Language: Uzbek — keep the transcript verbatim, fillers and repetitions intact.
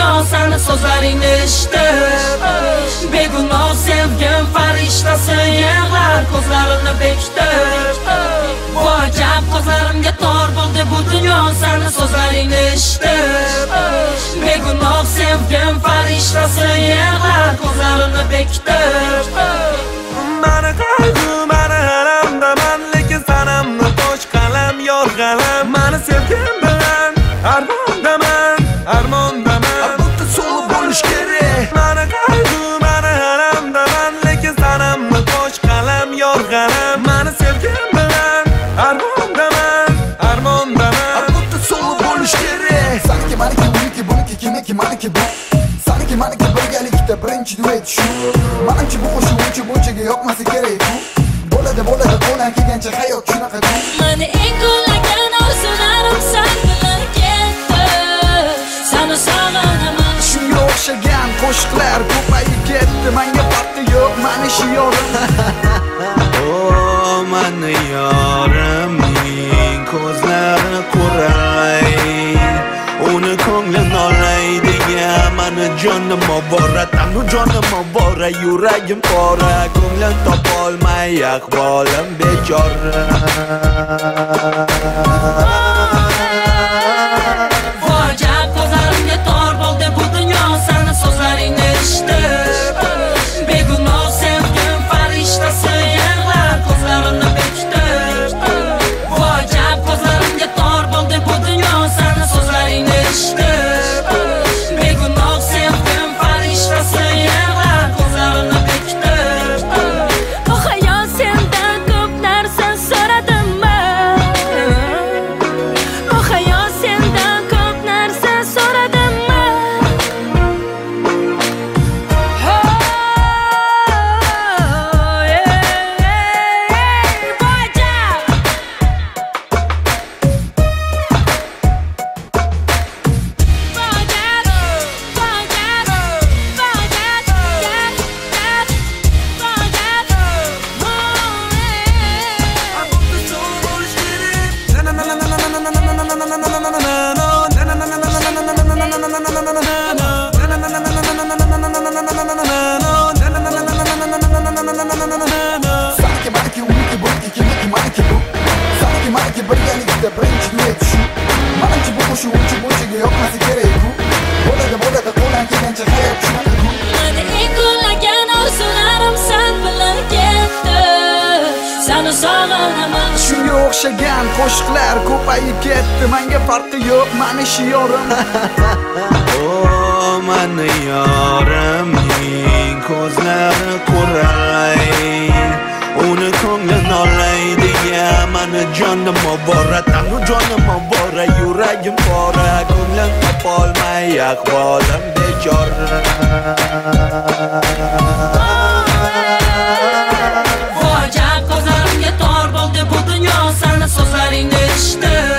dunyo seni so'zlaringni eshitib. Begunoh sevgim farishtasi yig'lar ko'zlarini bekitib. Bu ajab ko'zlarimga tor bo'ldi bu dunyo seni so'zlaringni eshitib. Begunoh sevgim farishtasi yig'lar ko'zlarini bekitib. Mani qayg'u mani alamdaman, lekin sanamni tosh qalam yorg'alam. Mani sevgim bilan armondaman, armondaman. Albatta so'li bo'lish kerak. Mani qayg'u mani alamdaman, lekin sanamni tosh qalam yorg'alam. Mani sevgim bilan armondaman, armondaman. Albatta so'li bo'lish kerak. Sanki maniki buniki buniki kimiki maniki bu. Sanki maniki birgalikda birinchi duet shu. Menimcha bu qo'shiq uncha bunchaga yoqmasa kerak. Bo'ladi bo'ladi qo'lan kelgancha hayot shunaqa. Mani eng qo'llagan orzularim sen bilan ketdi. Seni sog'inaman. Shunga o'xshagan qo'shiqlar ko'payib ketdi. Menga farqi yo'q mani shiorim. O mani yorimning ko'zlari qurray, uni ko'nglim nolaydigan. Mani jonim obora, tanu jonim obora, yuragim pora. Ko'nglim topolmay ahvolim bechora. Bu ajab ko'zlarimga tor bo'ldi bu dunyo seni so'zlaringni eshitib. Begunoh sevgim farishtasi yig'lar ko'zlarini bekitib. Bu ajab ko'zlarimga tor bo'ldi bu dunyo seni so'zlaringni eshitib. Begunoh sevgim farishtasi yig'lar ko'zlarini bekitib. Bu hayot sendan ko'p narsa so'radimmi? Bu hayot sendan ko'p narsa so'radimmi? Sanki maniki uniki buniki kimiki maniki bu. Sanki maniki birgalikda birinchi duet shu. Menimcha bu qo'shiq uncha bunchaga yoqmasa kerak. Bo'ladi bo'ladi qo'lan kelgancha hayot shunaqa. Mani eng qo'llagan orzularim sen bilan ketdi. Seni sog'inaman. Shunga o'xshagan qo'shiqlar ko'payib ketdi. Menga farqi yo'q mani shiorim. O mani yorimning ko'zlari qurray, uni ko'nglim nolaydigan. Mani jonim obora, tanu jonim obora, yuragim pora. Ko'nglim topolmay ahvolim bechora. Bu ajab ko'zlarimga tor bo'ldi bu dunyo seni so'zlaringni eshitib.